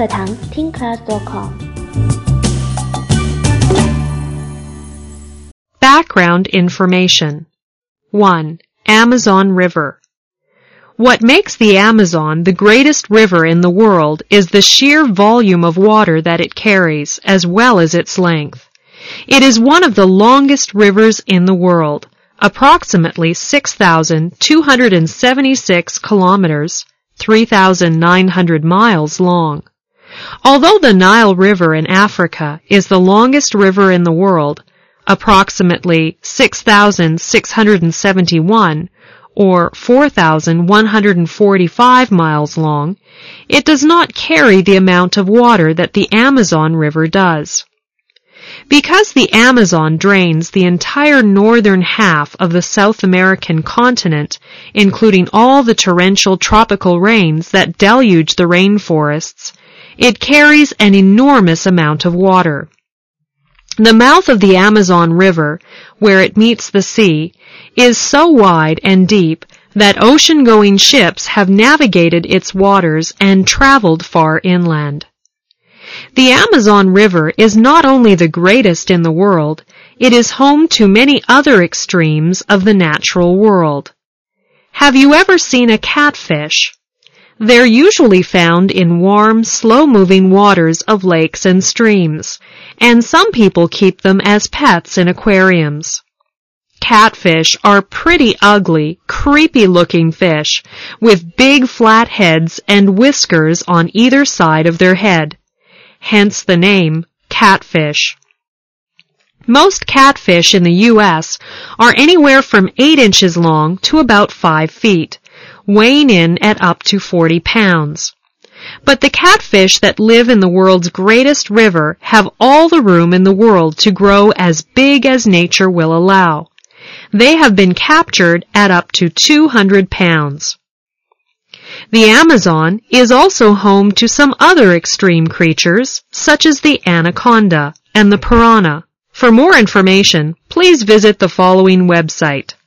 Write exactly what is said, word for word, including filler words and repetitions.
课堂听 class dot com。 Background information. one. Amazon River. What makes the Amazon the greatest river in the world is the sheer volume of water that it carries, as well as its length. It is one of the longest rivers in the world, approximately six thousand two hundred seventy-six kilometers, three thousand nine hundred miles long. Although the Nile River in Africa is the longest river in the world, approximately six thousand six hundred seventy-one, or four thousand one hundred forty-five miles long, it does not carry the amount of water that the Amazon River does. Because the Amazon drains the entire northern half of the South American continent, including all the torrential tropical rains that deluge the rainforests, it carries an enormous amount of water. The mouth of the Amazon River, where it meets the sea, is so wide and deep that ocean-going ships have navigated its waters and traveled far inland. The Amazon River is not only the greatest in the world, it is home to many other extremes of the natural world. Have you ever seen a catfish? They're usually found in warm, slow-moving waters of lakes and streams, and some people keep them as pets in aquariums. Catfish are pretty ugly, creepy-looking fish with big flat heads and whiskers on either side of their head. Hence the name catfish. Most catfish in the U S are anywhere from eight inches long to about five feet, weighing in at up to forty pounds. But the catfish that live in the world's greatest river have all the room in the world to grow as big as nature will allow. They have been captured at up to two hundred pounds. The Amazon is also home to some other extreme creatures, such as the anaconda and the piranha. For more information, please visit the following website.